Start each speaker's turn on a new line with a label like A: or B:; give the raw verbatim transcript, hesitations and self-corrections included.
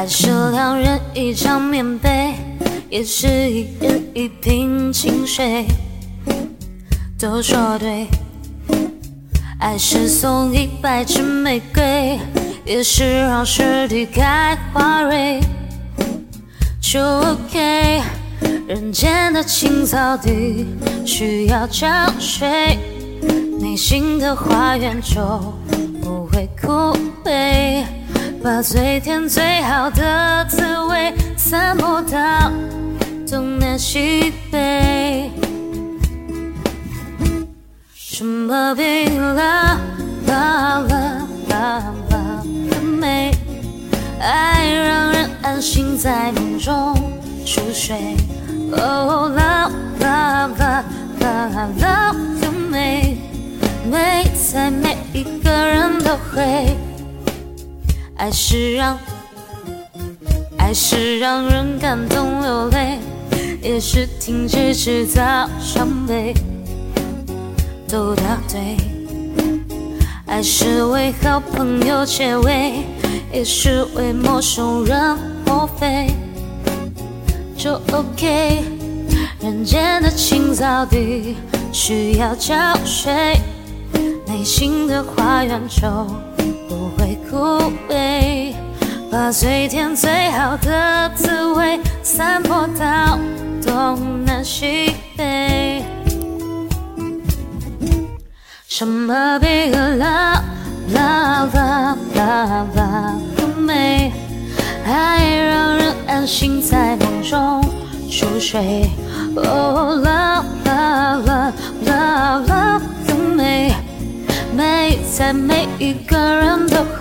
A: 爱是两人一张棉被，也是一人一瓶清水。都说对，爱是送一百支玫瑰，也是让尸体开花蕊。就 OK， 人间的青草地需要浇水，内心的花园就不会枯萎。把最甜最好的滋味散播到东南西北。什么比 love love love love love 更美？爱让人安心在梦中熟睡。Oh love love love love love 更美，美在每一个人都会。爱是让，爱是让人感动流泪，也是停止制造伤悲。都答对，爱是为好朋友结尾，也是为陌生人破费。就 OK， 人间的青草地需要浇水，内心的花园就不会枯萎。把最甜最好的滋味散播到东南西北。什么比 love love love love love 更美？爱让人安心在梦中熟睡。Oh love love love love love 更美，美在每一个人都会。